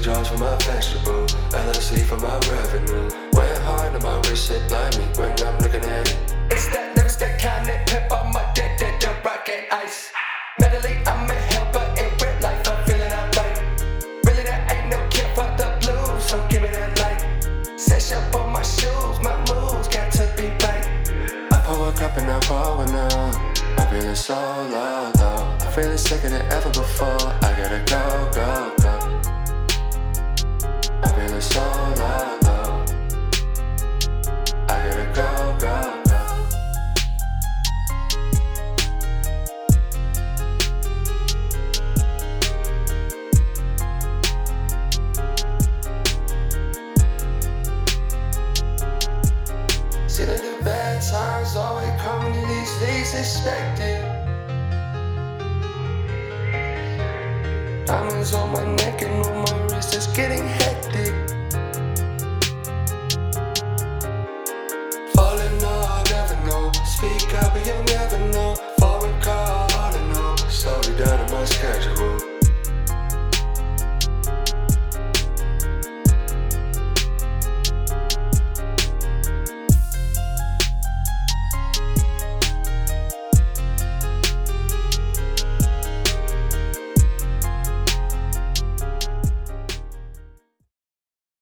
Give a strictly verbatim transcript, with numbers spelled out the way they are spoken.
jobs for my vegetable, L L C for my revenue. Went hard on my wrist, it blind me when I'm looking at it. It's that lipstick kind of pip on my dick, that the rock and ice. Mentally, I'm a helper in real life, I'm feeling alright. Really, there ain't no cure for the blues, so give me that light. Set up on my shoes, my moves got to be right. I pour a cup and I pour one out. I'm feeling so low, low. I'm feeling sicker than ever before. I gotta go, go, go. I'm feeling so low, low. I gotta go, go, go. See that the bad times always come when you least, least expect it. Diamonds on my neck and on my wrist, it's getting hectic.